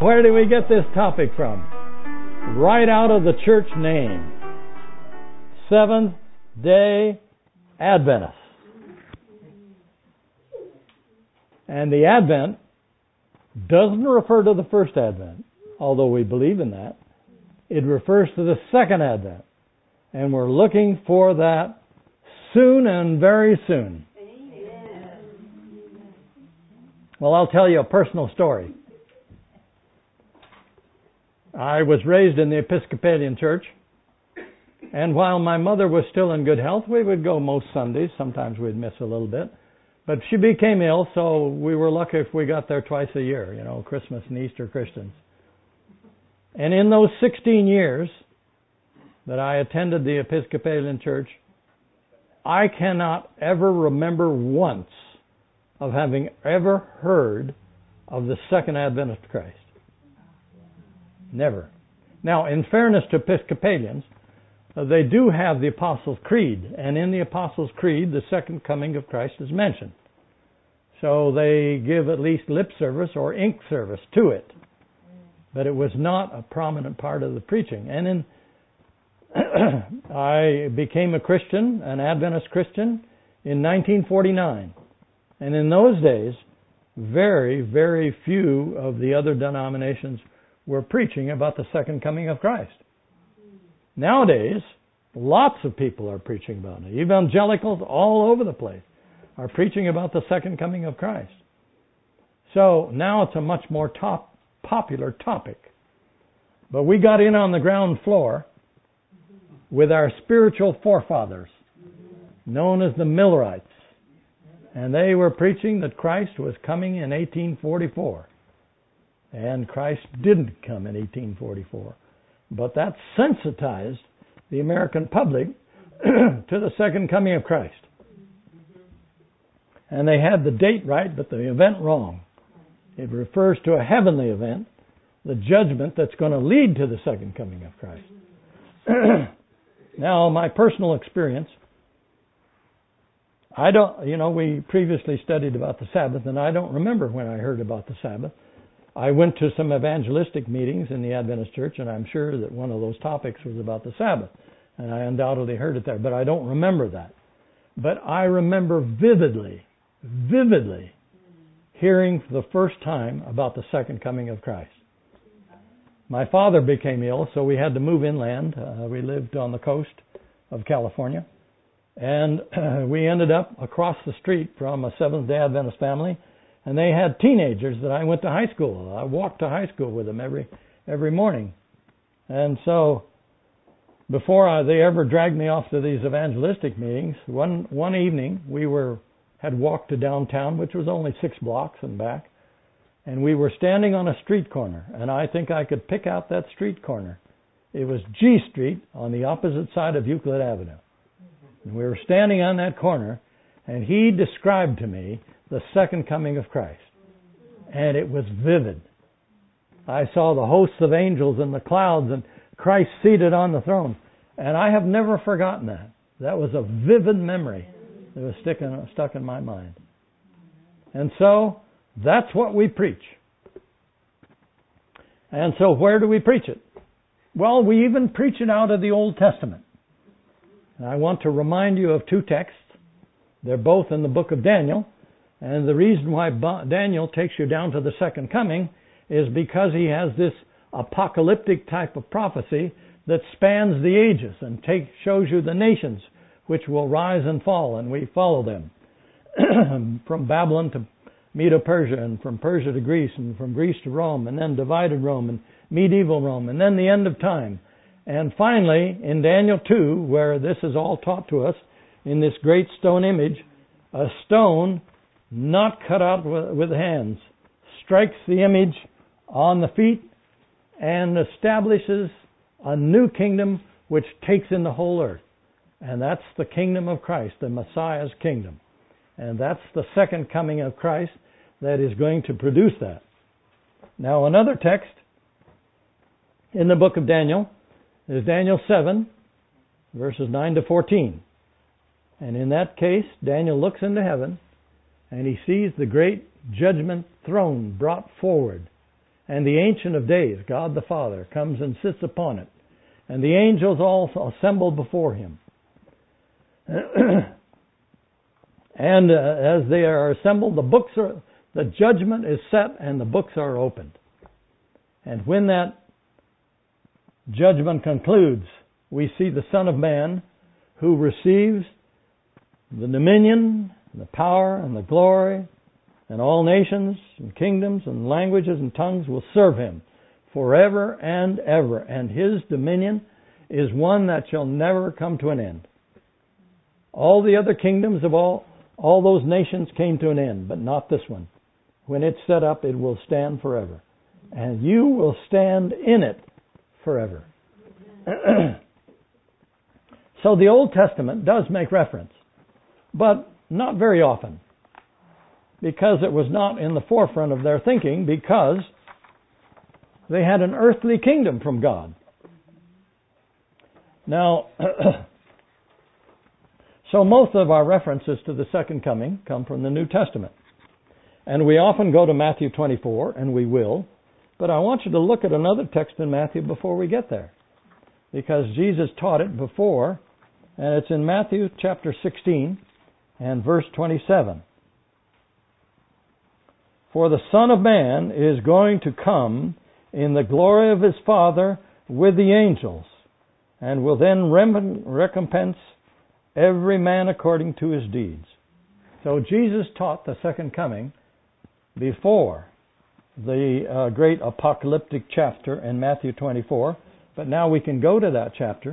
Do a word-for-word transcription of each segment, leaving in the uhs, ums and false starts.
where do we get this topic from? Right out of the church name. Seventh-day Adventists. And the Advent doesn't refer to the first Advent, although we believe in that. It refers to the second Advent. And we're looking for that soon and very soon. Well, I'll tell you a personal story. I was raised in the Episcopalian Church, and while my mother was still in good health, we would go most Sundays. Sometimes we'd miss a little bit. But she became ill, so we were lucky if we got there twice a year, you know, Christmas and Easter Christians. And in those sixteen years that I attended the Episcopalian Church, I cannot ever remember once of having ever heard of the second advent of Christ. Never. Now, in fairness to Episcopalians, uh, they do have the Apostles' Creed, and in the Apostles' Creed, the second coming of Christ is mentioned. So they give at least lip service or ink service to it. But it was not a prominent part of the preaching. And in I became a Christian, an Adventist Christian, in nineteen forty-nine. And in those days, very, very few of the other denominations were preaching about the second coming of Christ. Nowadays, lots of people are preaching about it. Evangelicals all over the place are preaching about the second coming of Christ. So now it's a much more top, popular topic. But we got in on the ground floor with our spiritual forefathers, known as the Millerites. And they were preaching that Christ was coming in eighteen forty-four. And Christ didn't come in eighteen forty-four. But that sensitized the American public to the second coming of Christ. And they had the date right, but the event wrong. It refers to a heavenly event, the judgment that's going to lead to the second coming of Christ. Now, my personal experience, I don't, you know, we previously studied about the Sabbath, and I don't remember when I heard about the Sabbath. I went to some evangelistic meetings in the Adventist Church, and I'm sure that one of those topics was about the Sabbath. And I undoubtedly heard it there, but I don't remember that. But I remember vividly, vividly hearing for the first time about the second coming of Christ. My father became ill, so we had to move inland. Uh, we lived on the coast of California. And uh, we ended up across the street from a Seventh-day Adventist family. And they had teenagers that I went to high school. I walked to high school with them every every morning. And so before I, they ever dragged me off to these evangelistic meetings, one one evening we were had walked to downtown, which was only six blocks and back. And we were standing on a street corner, and I think I could pick out that street corner. It was G Street on the opposite side of Euclid Avenue. And we were standing on that corner, and he described to me the second coming of Christ. And it was vivid. I saw the hosts of angels in the clouds and Christ seated on the throne. And I have never forgotten that. That was a vivid memory that was sticking, stuck in my mind. And so, that's what we preach. And so where do we preach it? Well, we even preach it out of the Old Testament. And I want to remind you of two texts. They're both in the book of Daniel. And the reason why Daniel takes you down to the second coming is because he has this apocalyptic type of prophecy that spans the ages and take, shows you the nations which will rise and fall, and we follow them. From Babylon to Medo-Persia, and from Persia to Greece, and from Greece to Rome, and then divided Rome, and medieval Rome, and then the end of time. And finally, in Daniel two, where this is all taught to us, in this great stone image, a stone not cut out with hands strikes the image on the feet and establishes a new kingdom which takes in the whole earth. And that's the kingdom of Christ, the Messiah's kingdom. And that's the second coming of Christ that is going to produce that. Now, another text in the book of Daniel is Daniel seven, verses nine to fourteen. And in that case, Daniel looks into heaven and he sees the great judgment throne brought forward. And the Ancient of Days, God the Father, comes and sits upon it. And the angels all assemble before him. And uh, as they are assembled, the books are, the judgment is set and the books are opened. And when that judgment concludes, we see the Son of Man who receives the dominion, the power, and the glory, and all nations and kingdoms and languages and tongues will serve him forever and ever. And his dominion is one that shall never come to an end. All the other kingdoms of all, all those nations came to an end, but not this one. When it's set up, it will stand forever. And you will stand in it forever. So the Old Testament does make reference, but not very often, because it was not in the forefront of their thinking, because they had an earthly kingdom from God. Now, so most of our references to the second coming come from the New Testament. And we often go to Matthew twenty-four, and we will, but I want you to look at another text in Matthew before we get there, because Jesus taught it before, and it's in Matthew chapter sixteen and verse twenty-seven. For the Son of Man is going to come in the glory of his Father with the angels, and will then recompense every man according to his deeds. So Jesus taught the second coming before the uh, great apocalyptic chapter in Matthew twenty-four, but now we can go to that chapter.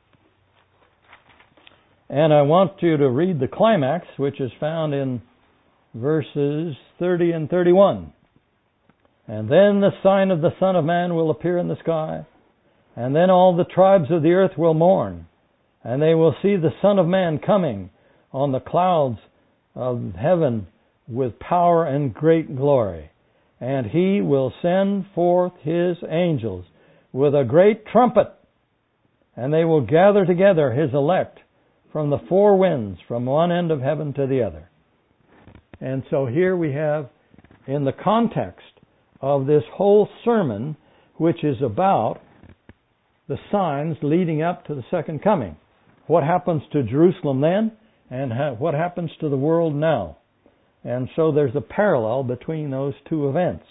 And I want you to read the climax, which is found in verses thirty and thirty-one. And then the sign of the Son of Man will appear in the sky, and then all the tribes of the earth will mourn, and they will see the Son of Man coming on the clouds of heaven with power and great glory. And he will send forth his angels with a great trumpet, and they will gather together his elect from the four winds, from one end of heaven to the other. And so here we have, in the context of this whole sermon, which is about the signs leading up to the second coming. What happens to Jerusalem then, and ha- what happens to the world now. And so there's a parallel between those two events.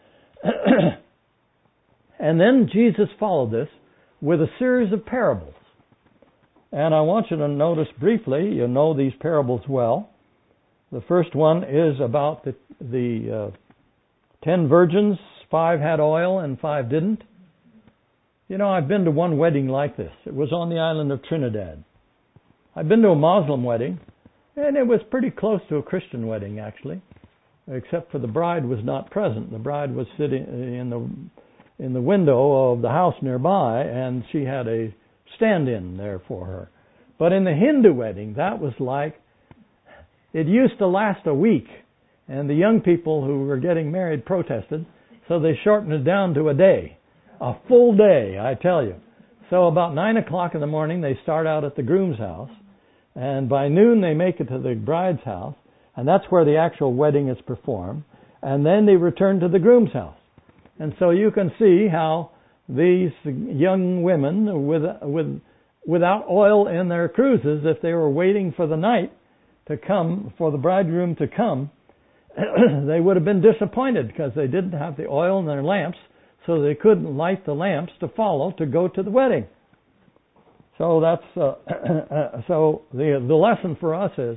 And then Jesus followed this with a series of parables. And I want you to notice briefly, you know these parables well. The first one is about the, the uh, ten virgins, five had oil and five didn't. You know, I've been to one wedding like this. It was on the island of Trinidad. I've been to a Muslim wedding, and it was pretty close to a Christian wedding, actually, except for the bride was not present. The bride was sitting in the in the window of the house nearby, and she had a stand-in there for her. But in the Hindu wedding, that was like, it used to last a week, and the young people who were getting married protested, so they shortened it down to a day. A full day, I tell you. So about nine o'clock in the morning, they start out at the groom's house, and by noon they make it to the bride's house, and that's where the actual wedding is performed, and then they return to the groom's house. And so you can see how these young women with, with, without oil in their cruises, if they were waiting for the night to come, for the bridegroom to come, they would have been disappointed because they didn't have the oil in their lamps, so they couldn't light the lamps to follow to go to the wedding. So that's uh, so the the lesson for us is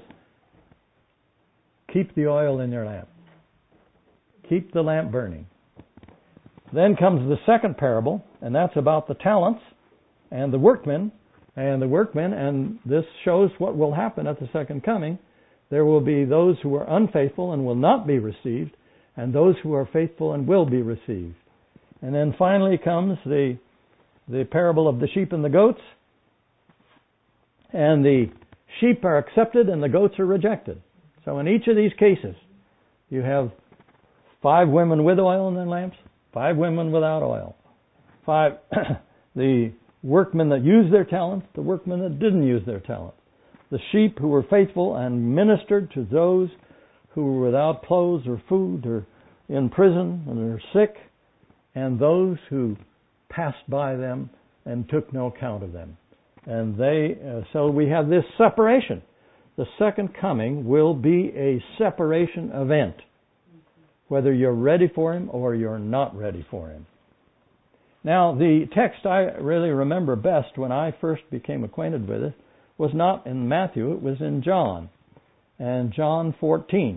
keep the oil in your lamp. Keep the lamp burning. Then comes the second parable, and that's about the talents and the workmen and the workmen, and this shows what will happen at the second coming. There will be those who are unfaithful and will not be received, and those who are faithful and will be received. And then finally comes the the parable of the sheep and the goats. And the sheep are accepted and the goats are rejected. So in each of these cases, you have five women with oil in their lamps, five women without oil. Five, the workmen that used their talents, the workmen that didn't use their talents. The sheep who were faithful and ministered to those who were without clothes or food or in prison and are sick. and those who passed by them and took no count of them. And they, uh, so we have this separation. The second coming will be a separation event, whether you're ready for Him or you're not ready for Him. Now, the text I really remember best when I first became acquainted with it was not in Matthew, it was in John, and John fourteen.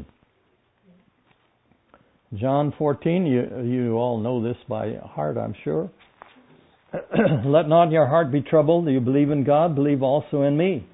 John fourteen, you, you all know this by heart, I'm sure. Let not your heart be troubled. You believe in God, believe also in me.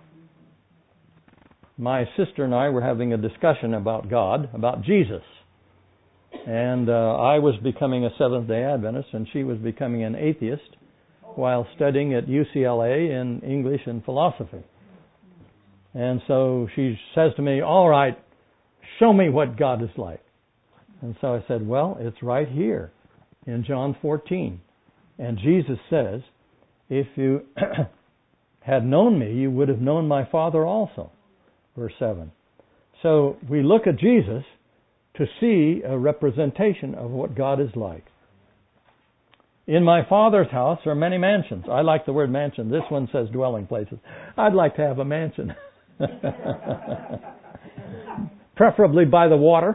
My sister and I were having a discussion about God, about Jesus. And uh, I was becoming a Seventh-day Adventist, and she was becoming an atheist while studying at U C L A in English and philosophy. And so she says to me, all right, show me what God is like. And so I said, well, it's right here in John fourteen. And Jesus says, if you had known me, you would have known my Father also. Verse seven. So we look at Jesus to see a representation of what God is like. In my Father's house are many mansions. I like the word mansion. This one says dwelling places. I'd like to have a mansion. Preferably by the water.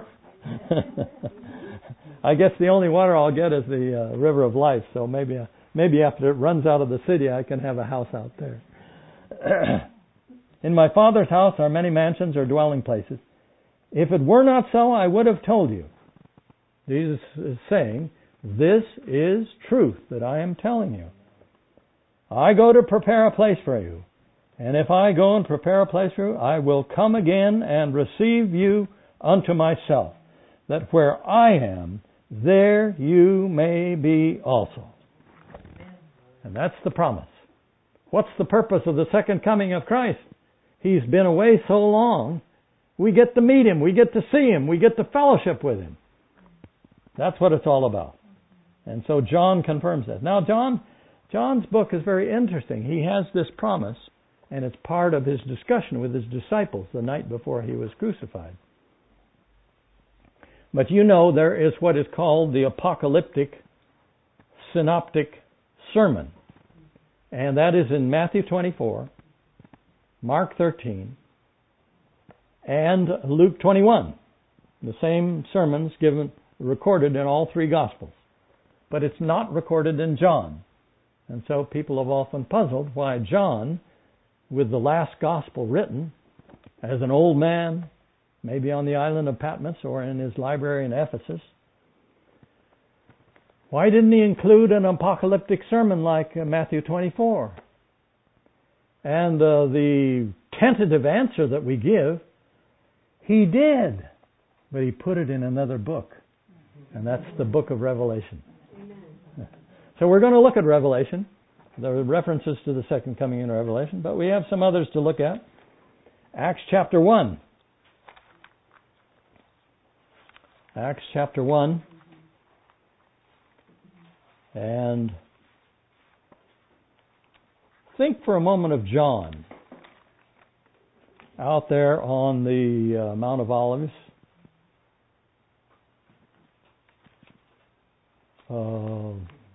I guess the only water I'll get is the uh, river of life, so maybe uh, maybe after it runs out of the city I can have a house out there. In my Father's house are many mansions or dwelling places. If it were not so, I would have told you. Jesus is saying, this is truth that I am telling you. I go to prepare a place for you. And if I go and prepare a place for you, I will come again and receive you unto myself, that where I am, there you may be also. And that's the promise. What's the purpose of the second coming of Christ? He's been away so long, we get to meet Him, we get to see Him, we get to fellowship with Him. That's what it's all about. And so John confirms that. Now John, John's book is very interesting. He has this promise, and it's part of his discussion with his disciples the night before he was crucified. But you know there is what is called the apocalyptic synoptic sermon. And that is in Matthew twenty-four, Mark thirteen, and Luke twenty-one. The same sermons given, recorded in all three Gospels. But it's not recorded in John. And so people have often puzzled why John, with the last Gospel written, as an old man, maybe on the island of Patmos or in his library in Ephesus, why didn't he include an apocalyptic sermon like Matthew twenty-four? And uh, the tentative answer that we give, he did, but he put it in another book, and that's the book of Revelation. Amen. So we're going to look at Revelation. There are references to the second coming in Revelation, but we have some others to look at. Acts chapter one. Acts chapter one. And think for a moment of John out there on the uh, Mount of Olives. Uh,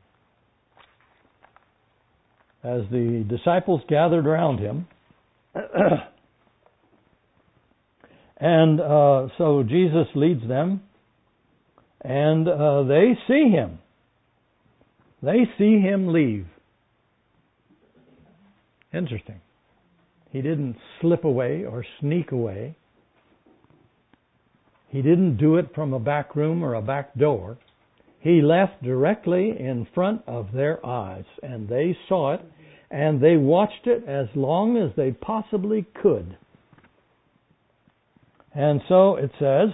as the disciples gathered around him. And uh, so Jesus leads them, and uh, they see him. They see him leave. Interesting. He didn't slip away or sneak away. He didn't do it from a back room or a back door. He left directly in front of their eyes, and they saw it, and they watched it as long as they possibly could. And so it says,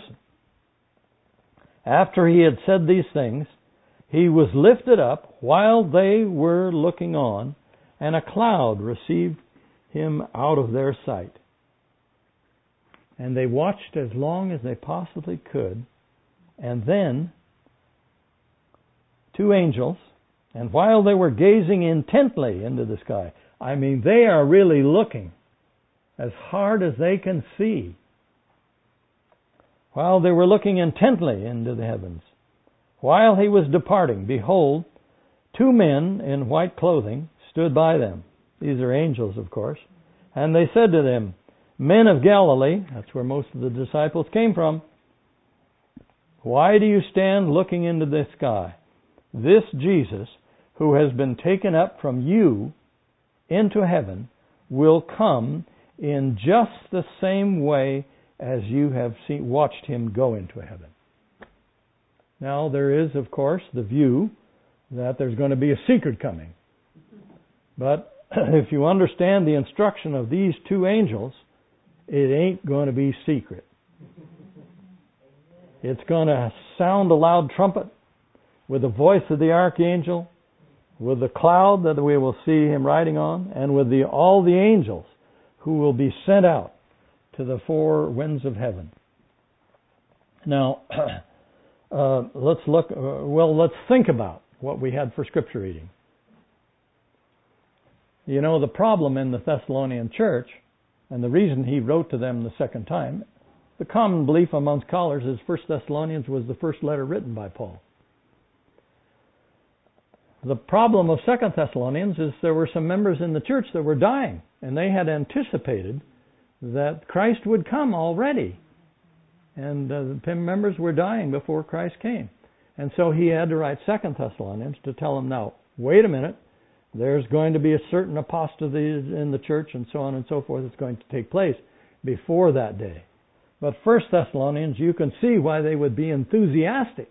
after he had said these things, he was lifted up while they were looking on, and a cloud received him out of their sight. And they watched as long as they possibly could, and then two angels, and while they were gazing intently into the sky, I mean, they are really looking as hard as they can see. While they were looking intently into the heavens, While he was departing, behold, two men in white clothing stood by them. These are angels, of course. And they said to them, Men of Galilee, that's where most of the disciples came from, why do you stand looking into the sky? This Jesus, who has been taken up from you into heaven, will come in just the same way as you have seen, watched him go into heaven. Now, there is, of course, the view that there's going to be a secret coming. But if you understand the instruction of these two angels, it ain't going to be secret. It's going to sound a loud trumpet with the voice of the archangel, with the cloud that we will see him riding on, and with the, all the angels who will be sent out to the four winds of heaven. Now, uh, let's look, uh, well, let's think about what we had for scripture reading. You know, the problem in the Thessalonian church, and the reason he wrote to them the second time, the common belief among scholars is First Thessalonians was the first letter written by Paul. The problem of Second Thessalonians is there were some members in the church that were dying, and they had anticipated that Christ would come already. And uh, the members were dying before Christ came. And so he had to write Second Thessalonians to tell them, now, wait a minute, there's going to be a certain apostasy in the church and so on and so forth that's going to take place before that day. But First Thessalonians, you can see why they would be enthusiastic.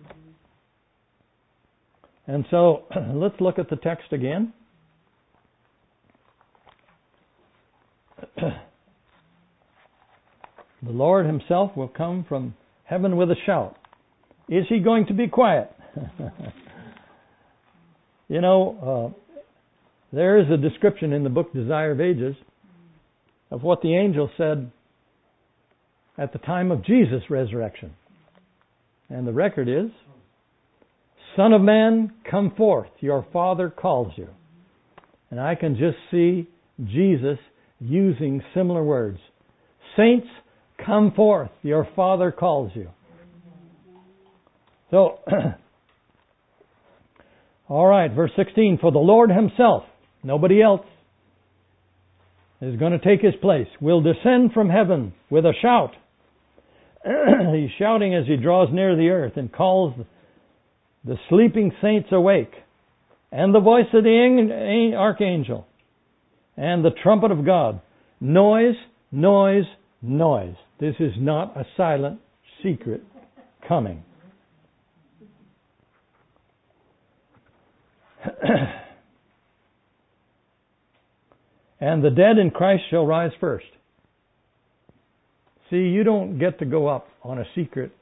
And so, let's look at the text again. The Lord himself will come from heaven with a shout. Is he going to be quiet? You know, uh, there is a description in the book Desire of Ages of what the angel said at the time of Jesus' resurrection. And the record is, Son of man, come forth, your Father calls you. And I can just see Jesus using similar words. Saints, come forth, your Father calls you. So, all right, verse sixteen, for the Lord himself, nobody else, is going to take his place, will descend from heaven with a shout. He's shouting as he draws near the earth and calls the sleeping saints awake, and the voice of the archangel, and the trumpet of God. Noise, noise, noise. This is not a silent, secret coming. And the dead in Christ shall rise first. See, you don't get to go up on a secret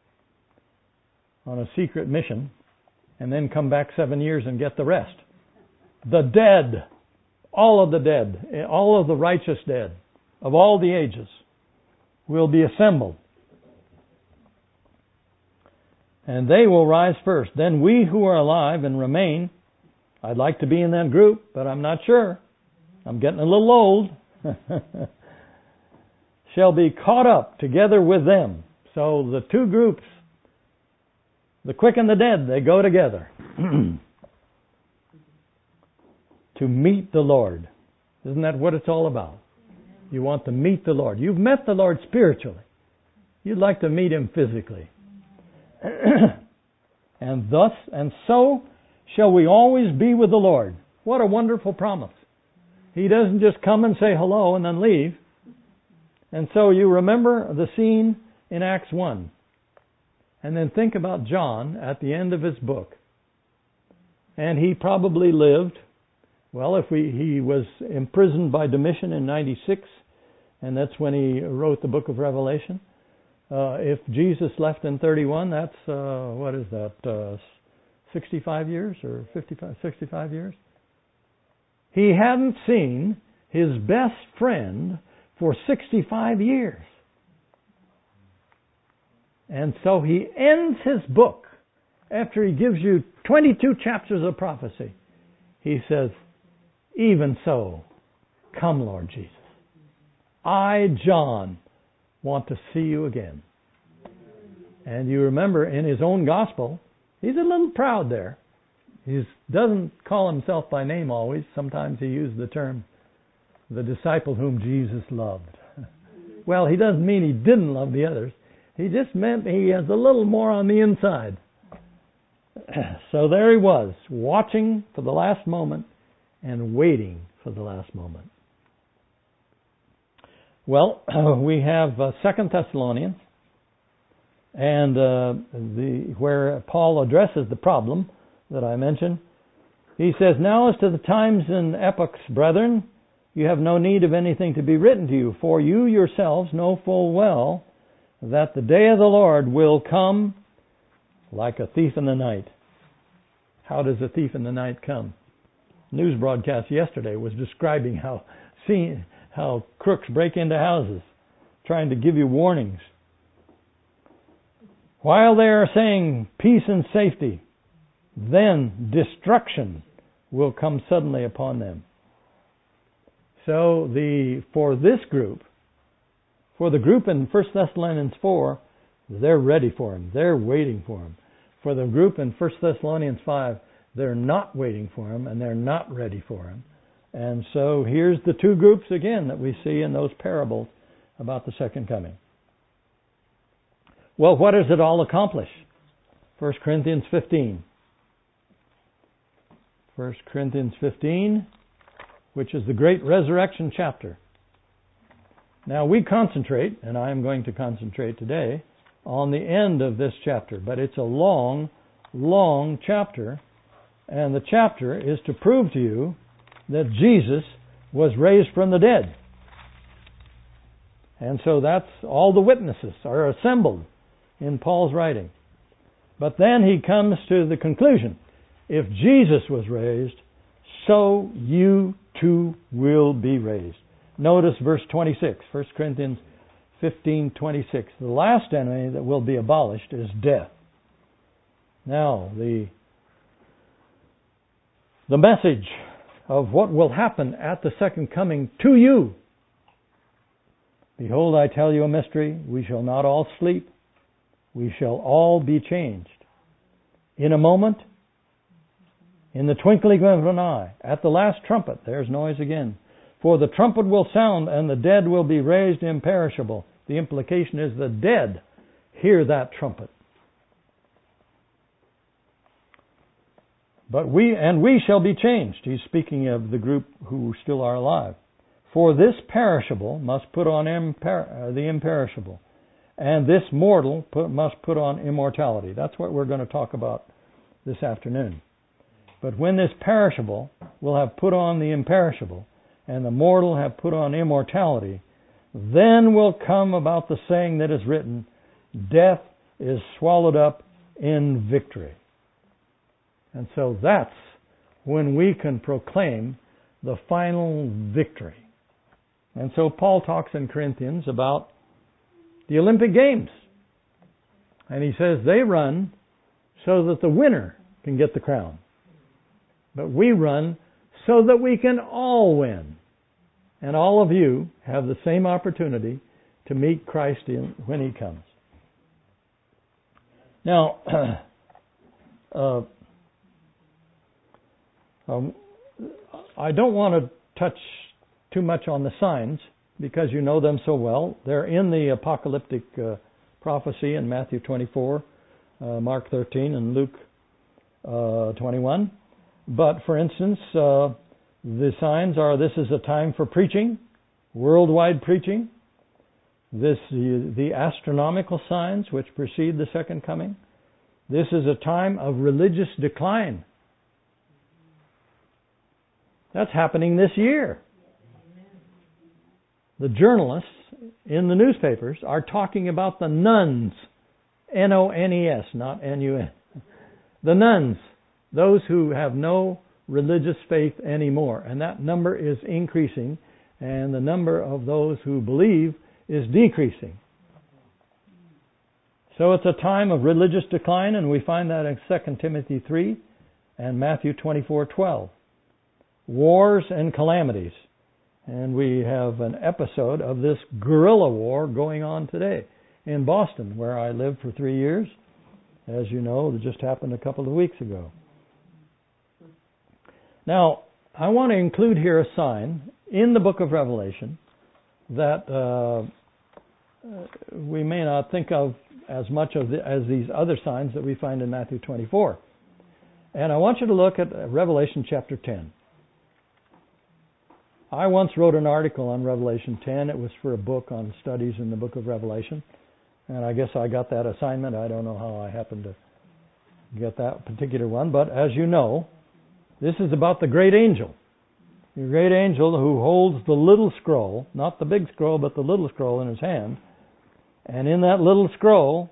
on a secret mission and then come back seven years and get the rest. The dead, all of the dead, all of the righteous dead of all the ages will be assembled. And they will rise first. Then we who are alive and remain, I'd like to be in that group, but I'm not sure. I'm getting a little old. Shall be caught up together with them. So the two groups, the quick and the dead, they go together to meet the Lord. Isn't that what it's all about? You want to meet the Lord. You've met the Lord spiritually. You'd like to meet him physically. And thus and so shall we always be with the Lord. What a wonderful promise. He doesn't just come and say hello and then leave. And so you remember the scene in Acts one. And then think about John at the end of his book. And he probably lived, well, if we, he was imprisoned by Domitian in ninety-six, and that's when he wrote the book of Revelation. Uh, if Jesus left in thirty-one, that's, uh, what is that, uh, sixty-five years or fifty-five, sixty-five years? He hadn't seen his best friend for sixty-five years. And so he ends his book after he gives you twenty-two chapters of prophecy. He says, even so, come Lord Jesus. I, John, want to see you again. And you remember in his own gospel, He's a little proud there. He doesn't call himself by name always. Sometimes he uses the term, the disciple whom Jesus loved. Well, he doesn't mean he didn't love the others. He just meant he has a little more on the inside. So there he was, watching for the last moment and waiting for the last moment. Well, we have uh, Second Thessalonians, and uh, the where Paul addresses the problem that I mentioned. He says, "Now as to the times and epochs, brethren, you have no need of anything to be written to you, for you yourselves know full well that the day of the Lord will come like a thief in the night." How does a thief in the night come? News broadcast yesterday was describing how seeing, how crooks break into houses, trying to give you warnings. While they are saying peace and safety, then destruction will come suddenly upon them. So the for this group, for the group in First Thessalonians four, they're ready for him. They're waiting for him. For the group in First Thessalonians five, they're not waiting for him and they're not ready for him. And so here's the two groups again that we see in those parables about the second coming. Well, what does it all accomplish? First Corinthians fifteen. First Corinthians fifteen, which is the great resurrection chapter. Now we concentrate, and I am going to concentrate today, on the end of this chapter. But it's a long, long chapter. And the chapter is to prove to you that Jesus was raised from the dead. And so that's all the witnesses are assembled in Paul's writing. But then he comes to the conclusion. If Jesus was raised, so you too will be raised. Notice verse twenty-six, First Corinthians fifteen twenty-six. The last enemy that will be abolished is death. Now, the, the message of what will happen at the second coming to you. Behold, I tell you a mystery. We shall not all sleep. We shall all be changed. In a moment, in the twinkling of an eye, at the last trumpet, there's noise again. For the trumpet will sound, and the dead will be raised imperishable. The implication is the dead hear that trumpet. But we, and we shall be changed. He's speaking of the group who still are alive. For this perishable must put on imper- uh, the imperishable, and this mortal put, must put on immortality. That's what we're going to talk about this afternoon. But when this perishable will have put on the imperishable, and the mortal have put on immortality, then will come about the saying that is written, death is swallowed up in victory. And so that's when we can proclaim the final victory. And so Paul talks in Corinthians about the Olympic Games. And he says they run so that the winner can get the crown. But we run so that we can all win. And all of you have the same opportunity to meet Christ in, when He comes. Now, uh, um, I don't want to touch too much on the signs because you know them so well. They're in the apocalyptic uh, prophecy in Matthew twenty-four, uh, Mark thirteen, and Luke uh, twenty-one. But for instance, uh, the signs are: this is a time for preaching, worldwide preaching. This the, the astronomical signs which precede the second coming. This is a time of religious decline. That's happening this year. The journalists in the newspapers are talking about the nuns, N O N E S, not N U N. The nuns, those who have no religious faith anymore. And that number is increasing, and the number of those who believe is decreasing. So it's a time of religious decline, and we find that in Second Timothy three and Matthew twenty-four twelve. Wars and calamities. And we have an episode of this guerrilla war going on today in Boston, where I lived for three years. as you know, that just happened a couple of weeks ago. Now, I want to include here a sign in the book of Revelation that uh, we may not think of as much of the, as these other signs that we find in Matthew twenty-four. And I want you to look at Revelation chapter ten. I once wrote an article on Revelation ten. It was for a book on studies in the book of Revelation. And I guess I got that assignment. I don't know how I happened to get that particular one. But as you know, this is about the great angel. The great angel who holds the little scroll, not the big scroll, but the little scroll in his hand. And in that little scroll,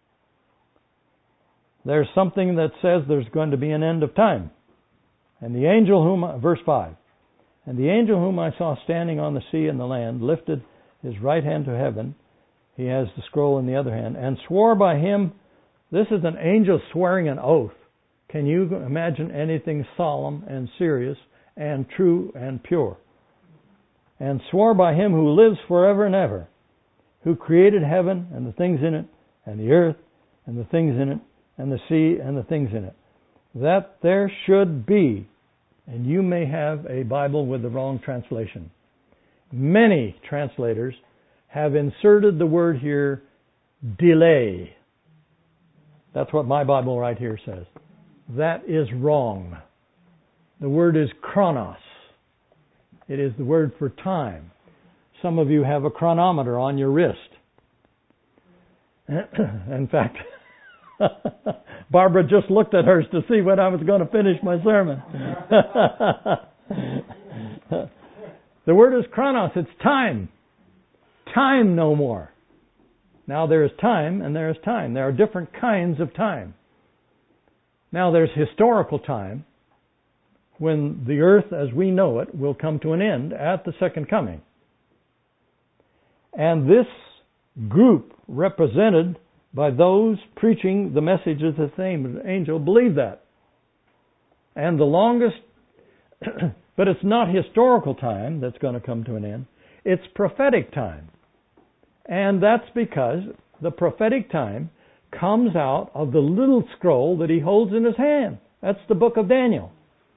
there's something that says there's going to be an end of time. And the angel whom, I, verse five, and the angel whom I saw standing on the sea and the land lifted his right hand to heaven. He has the scroll in the other hand, and swore by him. This is an angel swearing an oath. Can you imagine anything solemn and serious and true and pure? And swore by him who lives forever and ever, who created heaven and the things in it, and the earth and the things in it, and the sea and the things in it, that there should be, and you may have a Bible with the wrong translation. Many translators have inserted the word here, delay. That's what my Bible right here says. That is wrong. The word is chronos. It is the word for time. Some of you have a chronometer on your wrist. In fact, Barbara just looked at hers to see when I was going to finish my sermon. The word is chronos. It's time. Time no more. Now there is time and there is time. There are different kinds of time. Now there's historical time, when the earth as we know it will come to an end at the second coming. And this group represented by those preaching the message of the same angel believe that. And the longest, but it's not historical time that's going to come to an end. It's prophetic time. And that's because the prophetic time comes out of the little scroll that he holds in his hand. That's the book of Daniel.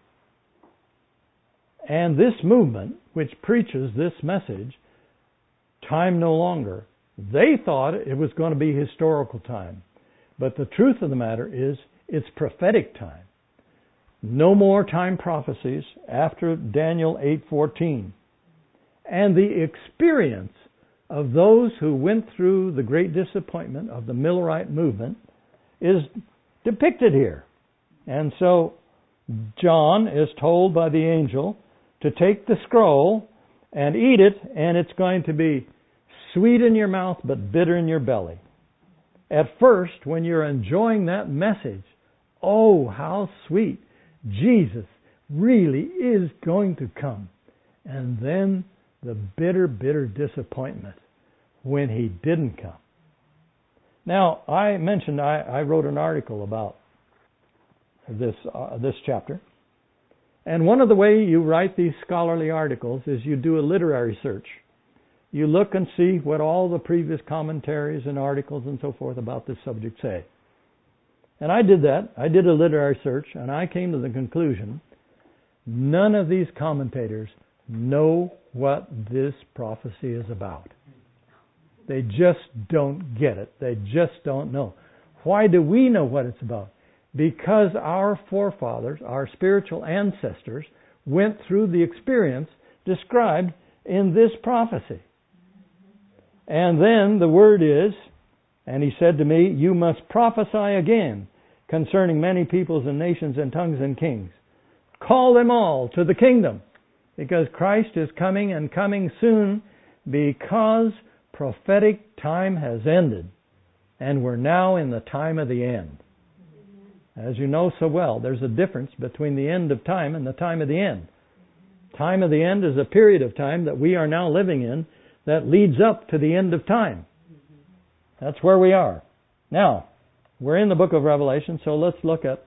And this movement, which preaches this message, time no longer, they thought it was going to be historical time. But the truth of the matter is, it's prophetic time. No more time prophecies after Daniel eight fourteen. And the experience of those who went through the great disappointment of the Millerite movement is depicted here. And so John is told by the angel to take the scroll and eat it, and it's going to be sweet in your mouth but bitter in your belly. At first, when you're enjoying that message, oh, how sweet. Jesus really is going to come. And then the bitter, bitter disappointment when he didn't come. Now, I mentioned I, I wrote an article about this uh, this chapter. And one of the ways you write these scholarly articles is you do a literary search. You look and see what all the previous commentaries and articles and so forth about this subject say. And I did that. I did a literary search, and I came to the conclusion none of these commentators know what this prophecy is about. They just don't get it. They just don't know. Why do we know what it's about? Because our forefathers, our spiritual ancestors, went through the experience described in this prophecy. And then the word is, and he said to me, you must prophesy again concerning many peoples and nations and tongues and kings. Call them all to the kingdom, because Christ is coming and coming soon, because prophetic time has ended, and we're now in the time of the end. As you know so well, there's a difference between the end of time and the time of the end. Time of the end is a period of time that we are now living in that leads up to the end of time. That's where we are. Now, we're in the book of Revelation, so let's look at,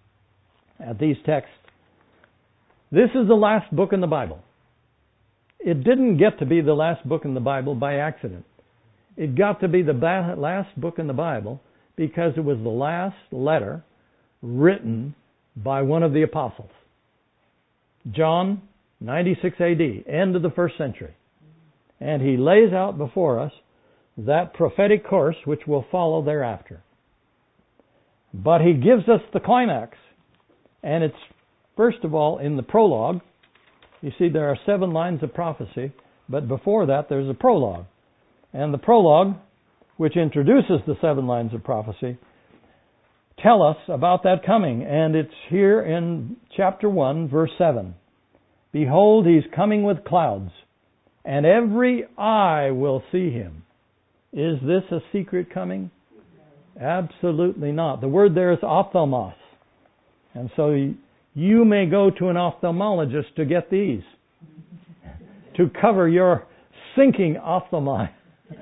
at these texts. This is the last book in the Bible. It didn't get to be the last book in the Bible by accident. It got to be the last book in the Bible because it was the last letter written by one of the apostles. John, ninety-six A D, end of the first century. And he lays out before us that prophetic course which will follow thereafter. But he gives us the climax. And it's, first of all, in the prologue. You see, there are seven lines of prophecy, but before that there's a prologue. And the prologue, which introduces the seven lines of prophecy, tell us about that coming. And it's here in chapter one, verse seven. Behold, he's coming with clouds, and every eye will see him. Is this a secret coming? Absolutely not. The word there is ophthalmos. And so you may go to an ophthalmologist to get these, to cover your sinking ophthalmi.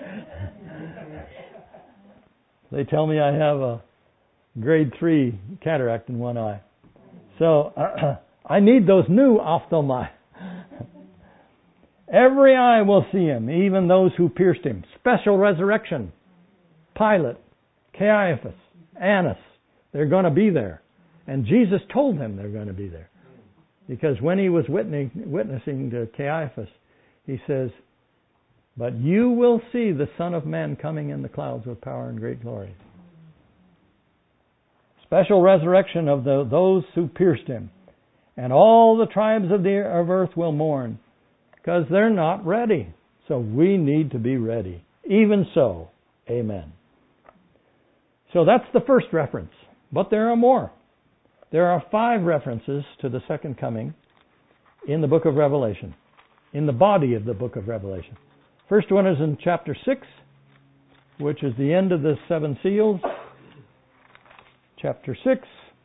They tell me I have a grade three cataract in one eye. So uh, I need those new ophthalmi. Every eye will see him, even those who pierced him. Special resurrection. Pilate, Caiaphas, Annas, they're going to be there. And Jesus told them they're going to be there. Because when he was witnessing to Caiaphas, he says, but you will see the Son of Man coming in the clouds with power and great glory. Special resurrection of the, those who pierced him. And all the tribes of the of earth will mourn, because they're not ready. So we need to be ready. Even so, amen. So that's the first reference. But there are more. There are five references to the second coming in the book of Revelation, in the body of the book of Revelation. First one is in chapter six, which is the end of the seven seals. Chapter six.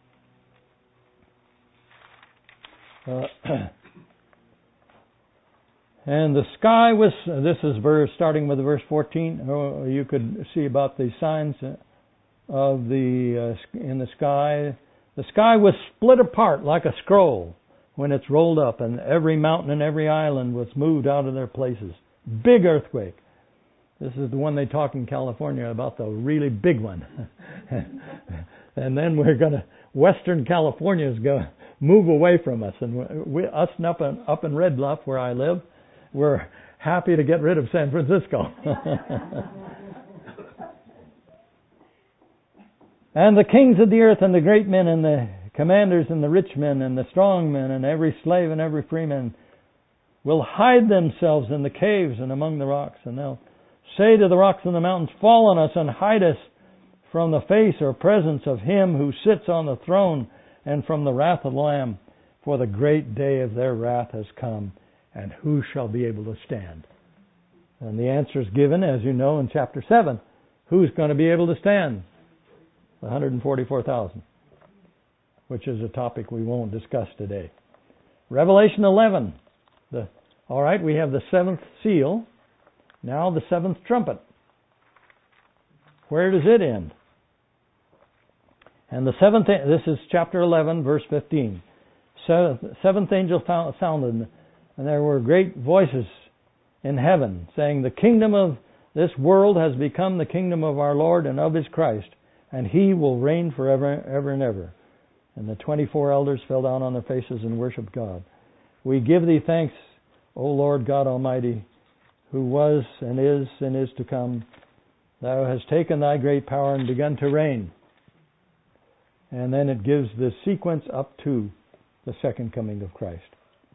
Uh, and the sky was, this is verse, starting with verse fourteen. Oh, you could see about the signs of the uh, in the sky. The sky was split apart like a scroll when it's rolled up, and every mountain and every island was moved out of their places. Big earthquake. This is the one they talk in California about, the really big one. And then we're going to, Western California is going to move away from us. And we, us up in, up in Red Bluff, where I live, we're happy to get rid of San Francisco. And the kings of the earth and the great men and the commanders and the rich men and the strong men and every slave and every freeman will hide themselves in the caves and among the rocks. And they'll say to the rocks and the mountains, fall on us and hide us from the face or presence of him who sits on the throne and from the wrath of the Lamb. For the great day of their wrath has come, and who shall be able to stand? And the answer is given, as you know, in chapter seven. Who's going to be able to stand? one hundred forty-four thousand, which is a topic we won't discuss today. Revelation eleven. The, all right, we have the seventh seal. Now the seventh trumpet. Where does it end? And the seventh, this is chapter eleven, verse fifteen. Seventh, seventh angel sounded, and there were great voices in heaven, saying, the kingdom of this world has become the kingdom of our Lord and of his Christ, and he will reign forever, ever and ever. And the twenty-four elders fell down on their faces and worshiped God. We give thee thanks, O Lord God Almighty, who was and is and is to come. Thou hast taken thy great power and begun to reign. And then it gives the sequence up to the second coming of Christ.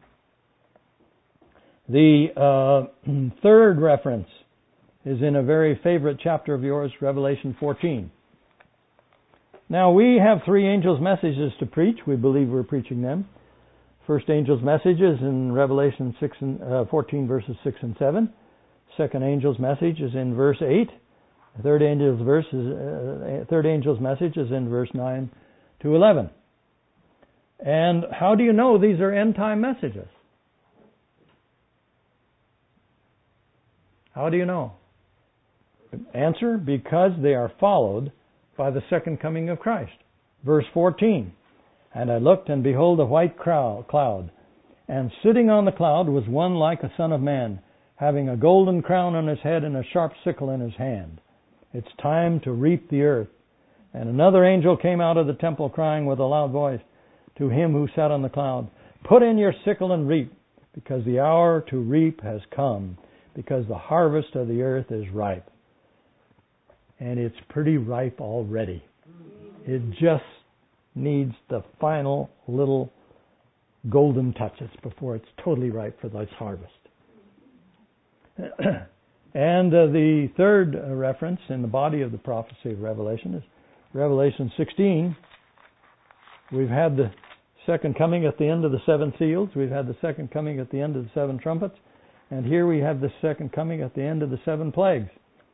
The uh, third reference is in a very favorite chapter of yours, Revelation fourteen. Now, we have three angels' messages to preach. We believe we're preaching them. First angel's message is in Revelation six and, uh, fourteen, verses six and seven. Second angel's message is in verse eight. The third angel's, verse is, uh, third angel's message is in verse nine to eleven. And how do you know these are end-time messages? How do you know? Answer, because they are followed by the second coming of Christ. Verse fourteen. And I looked, and behold, a white cloud. And sitting on the cloud was one like a son of man, having a golden crown on his head and a sharp sickle in his hand. It's time to reap the earth. And another angel came out of the temple crying with a loud voice to him who sat on the cloud, "Put in your sickle and reap, because the hour to reap has come, because the harvest of the earth is ripe." And it's pretty ripe already. It just needs the final little golden touches before it's totally ripe for this harvest. And uh, the third uh, reference in the body of the prophecy of Revelation is Revelation sixteen. We've had the second coming at the end of the seven seals. We've had the second coming at the end of the seven trumpets. And here we have the second coming at the end of the seven plagues.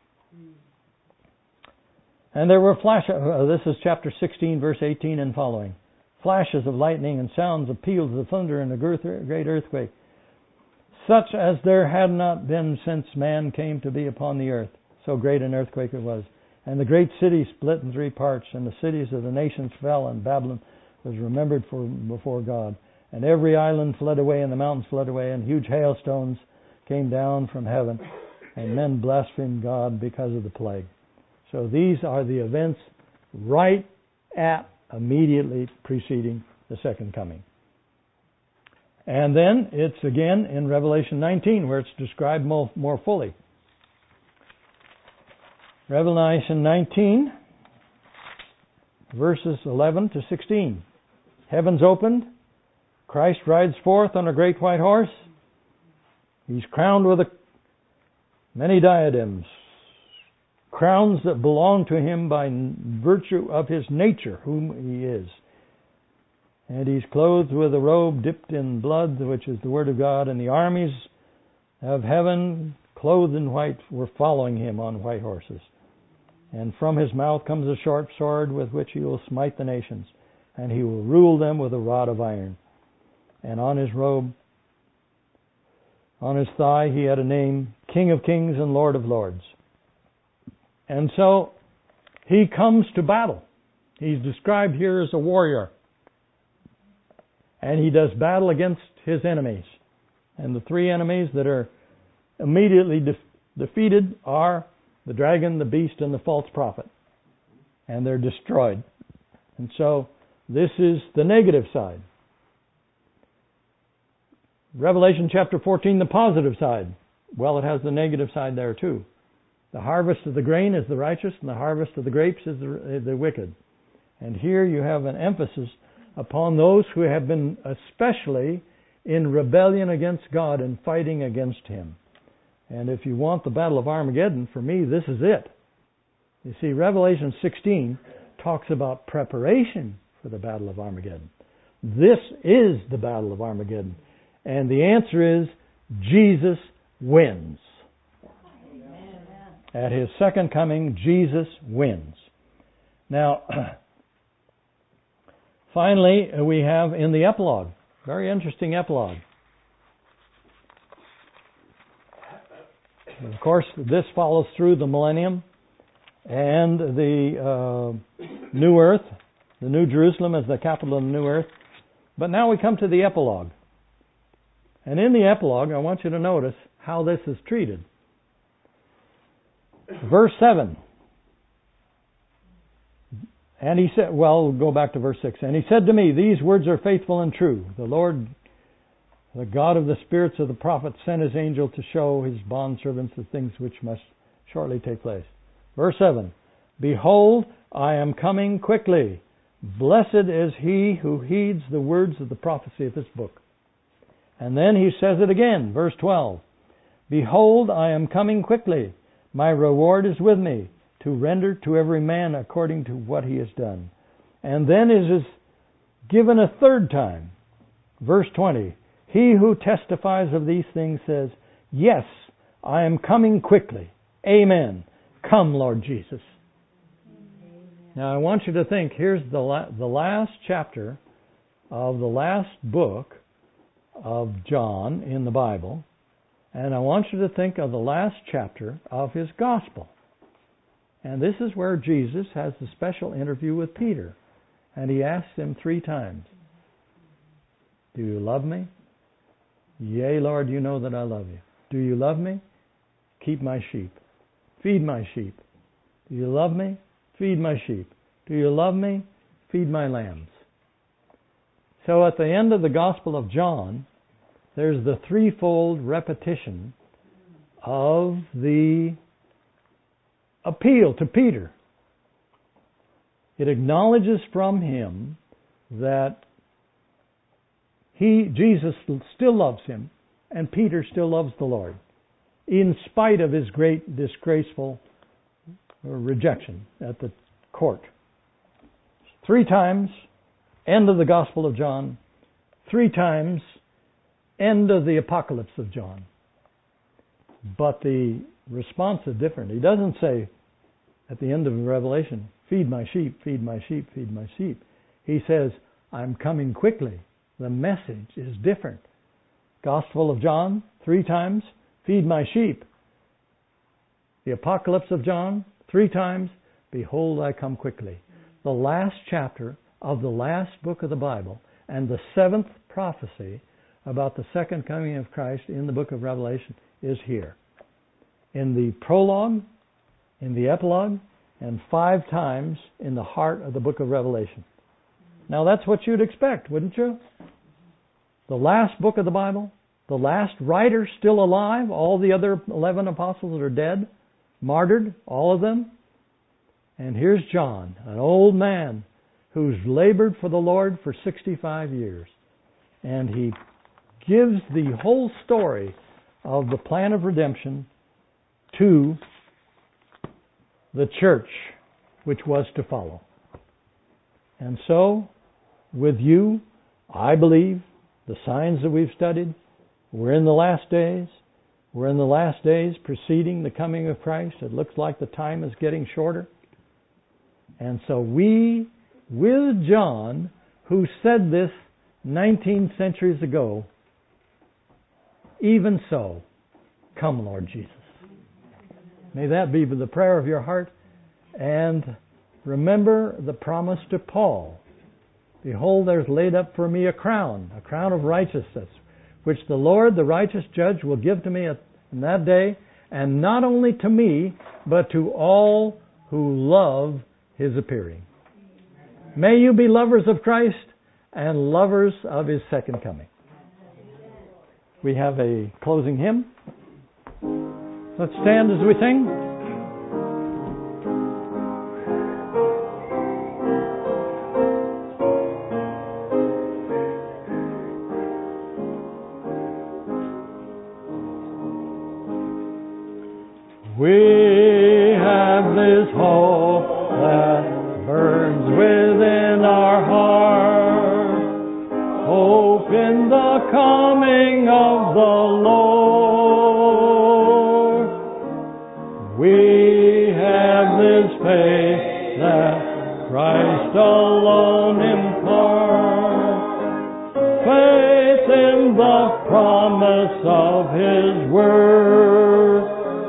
And there were flashes, uh, this is chapter sixteen, verse eighteen and following. Flashes of lightning and sounds of peals of thunder and a great earthquake, such as there had not been since man came to be upon the earth. So great an earthquake it was. And the great city split in three parts, and the cities of the nations fell, and Babylon was remembered for before God. And every island fled away, and the mountains fled away, and huge hailstones came down from heaven, and men blasphemed God because of the plague. So these are the events right at, immediately preceding the second coming. And then it's again in Revelation nineteen where it's described more, more fully. Revelation nineteen, verses eleven to sixteen. Heavens opened. Christ rides forth on a great white horse. He's crowned with a, many diadems, crowns that belong to him by virtue of his nature, whom he is. And he's clothed with a robe dipped in blood, which is the word of God, and the armies of heaven, clothed in white, were following him on white horses. And from his mouth comes a sharp sword with which he will smite the nations, and he will rule them with a rod of iron. And on his robe, on his thigh, he had a name, King of Kings and Lord of Lords. And so he comes to battle. He's described here as a warrior. And he does battle against his enemies. And the three enemies that are immediately de- defeated are the dragon, the beast, and the false prophet. And they're destroyed. And so this is the negative side. Revelation chapter fourteen, the positive side. Well, it has the negative side there too. The harvest of the grain is the righteous, and the harvest of the grapes is the, the wicked. And here you have an emphasis upon those who have been especially in rebellion against God and fighting against Him. And if you want the Battle of Armageddon, for me, this is it. You see, Revelation sixteen talks about preparation for the Battle of Armageddon. This is the Battle of Armageddon. And the answer is, Jesus wins. Amen. At His second coming, Jesus wins. Now, finally, we have in the epilogue, very interesting epilogue. Of course, this follows through the millennium and the uh, new earth, the New Jerusalem as the capital of the new earth. But now we come to the epilogue. And in the epilogue, I want you to notice how this is treated. Verse seven. And he said, well, we'll go back to verse six. And he said to me, "These words are faithful and true. The Lord, the God of the spirits of the prophets, sent His angel to show His bondservants the things which must shortly take place." Verse seven. "Behold, I am coming quickly. Blessed is he who heeds the words of the prophecy of this book." And then he says it again, verse twelve. "Behold, I am coming quickly. My reward is with me, to render to every man according to what he has done." And then it is given a third time. Verse twenty. "He who testifies of these things says, Yes, I am coming quickly. Amen. Come, Lord Jesus." Amen. Now I want you to think, here's the, la- the last chapter of the last book of John in the Bible, and I want you to think of the last chapter of his gospel. And this is where Jesus has the special interview with Peter, and he asks him three times, "Do you love me?" "Yea, Lord, you know that I love you." "Do you love me?" "Keep my sheep. Feed my sheep." "Do you love me?" "Feed my sheep." Do you love me? Feed my lambs. So at the end of the Gospel of John, there's the threefold repetition of the appeal to Peter. It acknowledges from him that he, Jesus still loves him, and Peter still loves the Lord, in spite of his great disgraceful rejection at the court. Three times, end of the Gospel of John. Three times, end of the Apocalypse of John. But the response is different. He doesn't say at the end of Revelation, feed my sheep, feed my sheep, feed my sheep. He says, I'm coming quickly. The message is different. Gospel of John, three times, feed my sheep. The Apocalypse of John, three times, behold, I come quickly. The last chapter of the last book of the Bible and the seventh prophecy about the second coming of Christ in the book of Revelation is here. In the prologue, in the epilogue, and five times in the heart of the book of Revelation. Now that's what you'd expect, wouldn't you? The last book of the Bible, the last writer still alive, all the other eleven apostles are dead, martyred, all of them. And here's John, an old man who's labored for the Lord for sixty-five years. And he gives the whole story of the plan of redemption to the church, which was to follow. And so, with you, I believe, the signs that we've studied, we're in the last days. We're in the last days preceding the coming of Christ. It looks like the time is getting shorter. And so we, with John, who said this nineteen centuries ago, even so, come, Lord Jesus. May that be the prayer of your heart. And remember the promise to Paul. Behold, there's laid up for me a crown, a crown of righteousness, which the Lord, the righteous judge, will give to me in that day, and not only to me, but to all who love His appearing. May you be lovers of Christ and lovers of His second coming. We have a closing hymn. Let's stand as we sing. We have this hope that burns within our heart, hope in the coming of the Lord. We have this faith that Christ alone imparts, faith in the promise of His word.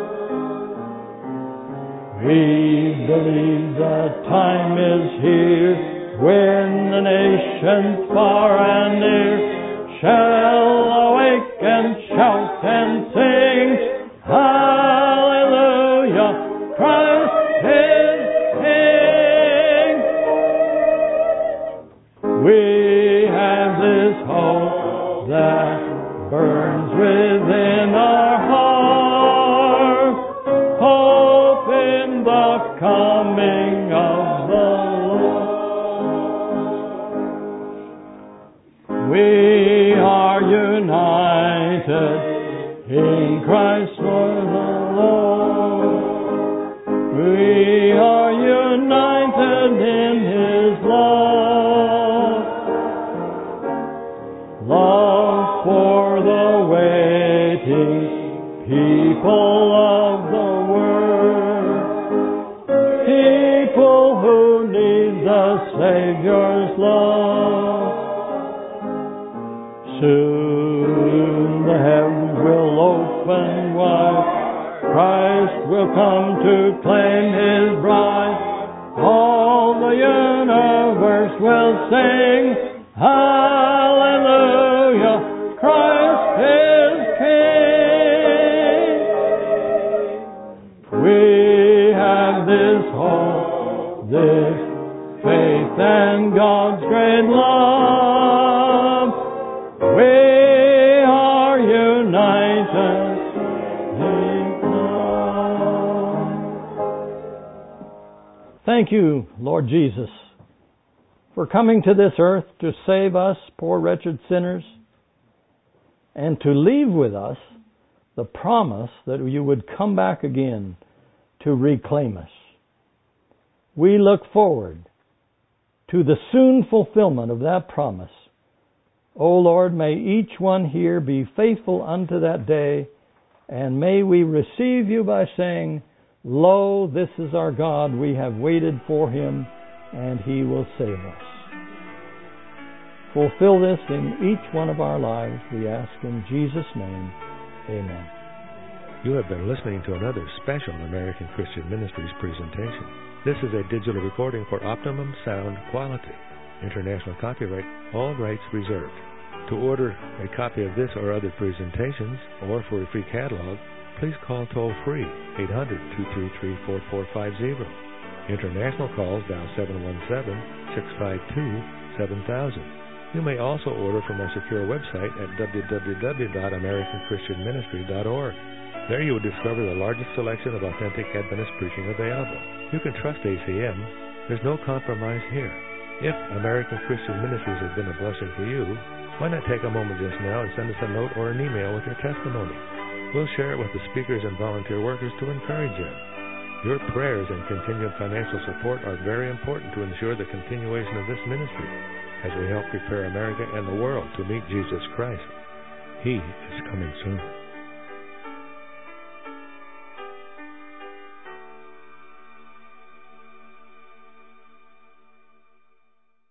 We believe the time is here when the nations far and near shall awake and shout and sing, Hallelujah, Christ is King. We have this hope that burns within our hearts, hope in the coming of the Lord. We are united in Christ for the Lord. We are united in His love, love for the waiting people of the world, people who need the Savior's love. Soon the heavens will open wide, Christ will come to claim His bride. All the universe will sing, Hallelujah, Christ is King. We have this hope, this Thank you, Lord Jesus, for coming to this earth to save us, poor wretched sinners, and to leave with us the promise that you would come back again to reclaim us. We look forward to the soon fulfillment of that promise. O Lord, may each one here be faithful unto that day, and may we receive you by saying, Lo, this is our God, we have waited for him, and he will save us. Fulfill this in each one of our lives, we ask in Jesus' name. Amen. You have been listening to another special American Christian Ministries presentation. This is a digital recording for optimum sound quality. International copyright, all rights reserved. To order a copy of this or other presentations, or for a free catalog, please call toll-free eight hundred, two three three, four four five zero. International calls dial seven one seven, six five two, seven thousand. You may also order from our secure website at w w w dot american christian ministry dot org. There you will discover the largest selection of authentic Adventist preaching available. You can trust A C M. There's no compromise here. If American Christian Ministries has been a blessing to you, why not take a moment just now and send us a note or an email with your testimony? We'll share it with the speakers and volunteer workers to encourage you. Your prayers and continued financial support are very important to ensure the continuation of this ministry as we help prepare America and the world to meet Jesus Christ. He is coming soon.